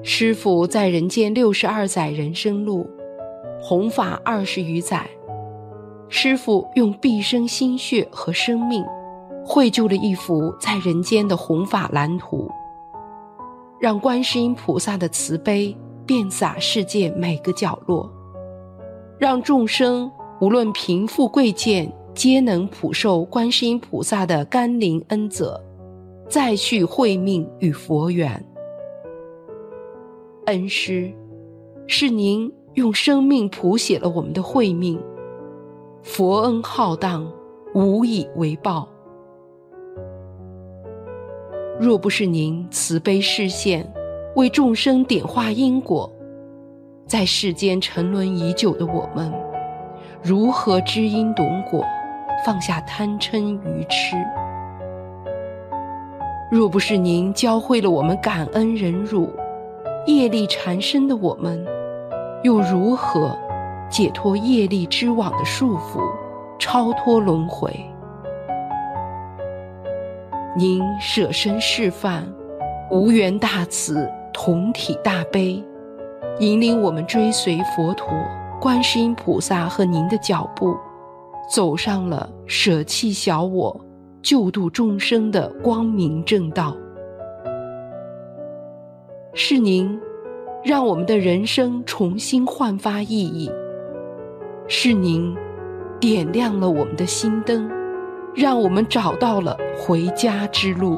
师父在人间62载人生路，弘法20余载，师父用毕生心血和生命，绘就了一幅在人间的弘法蓝图，让观世音菩萨的慈悲遍洒世界每个角落，让众生无论贫富贵贱，皆能普受观世音菩萨的甘霖恩泽，再续慧命与佛缘。恩师，是您用生命谱写了我们的慧命，佛恩浩荡，无以为报。若不是您慈悲示现，为众生点化因果，在世间沉沦已久的我们，如何知因懂果，放下贪嗔愚痴？若不是您教会了我们感恩忍辱，业力缠身的我们，又如何解脱业力之网的束缚，超脱轮回？您舍身示范，无缘大慈，同体大悲，引领我们追随佛陀、观世音菩萨和您的脚步，走上了舍弃小我、救度众生的光明正道。是您让我们的人生重新焕发意义，是您点亮了我们的心灯，让我们找到了回家之路。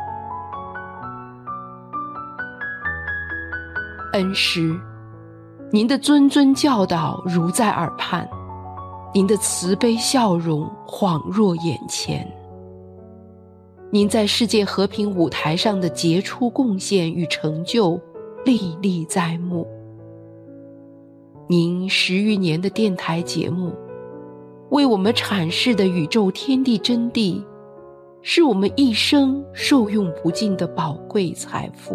恩师，您的谆谆教导如在耳畔，您的慈悲笑容恍若眼前，您在世界和平舞台上的杰出贡献与成就历历在目。您10余年的电台节目，为我们阐释的宇宙天地真谛，是我们一生受用不尽的宝贵财富。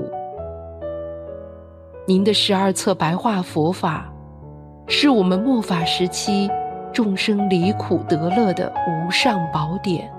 您的12册白话佛法，是我们末法时期众生离苦得乐的无上宝典。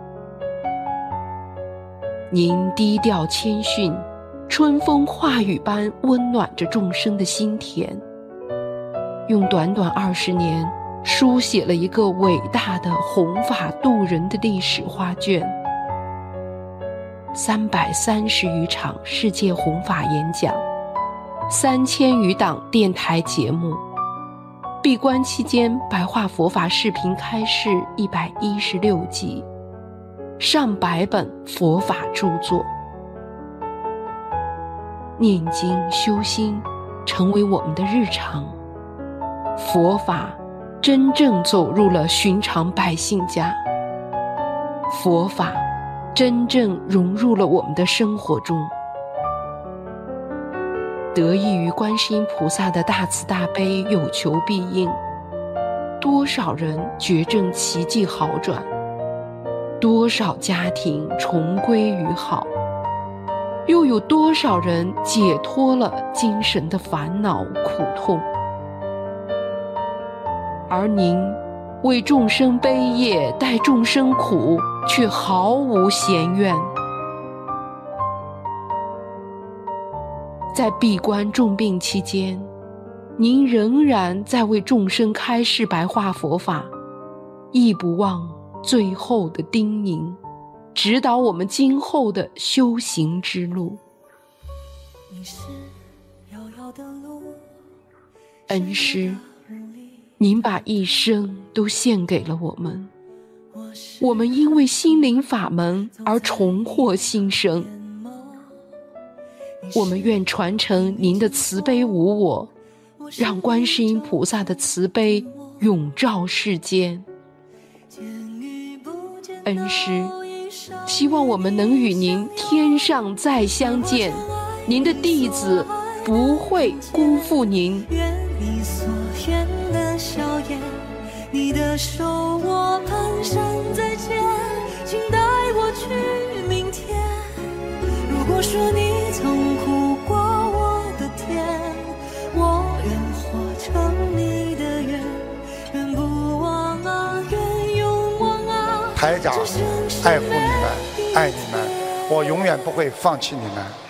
您低调谦逊，春风化雨般温暖着众生的心田，用短短20年书写了一个伟大的弘法度人的历史画卷。330余场世界弘法演讲，3000余档电台节目，闭关期间白话佛法视频开示116集，上百本佛法著作。念经修心成为我们的日常，佛法真正走入了寻常百姓家，佛法真正融入了我们的生活中。得益于观世音菩萨的大慈大悲，有求必应，多少人觉证奇迹好转，多少家庭重归于好，又有多少人解脱了精神的烦恼苦痛。而您为众生悲业，待众生苦，却毫无嫌怨。在闭关重病期间，您仍然在为众生开示白话佛法，亦不忘最后的叮咛，指导我们今后的修行之路。恩师，您把一生都献给了我们，我们因为心灵法门而重获新生。我们愿传承您的慈悲无我，让观世音菩萨的慈悲永照世间。恩师，希望我们能与您天上再相见，您的弟子不会辜负您。 愿你所愿的笑颜，你的手我蹒跚再见，请带我去明天。如果说你曾苦过我的甜，我愿活成你的愿，愿不忘啊，愿永忘啊。 台长爱护你们，爱你们，我永远不会放弃你们。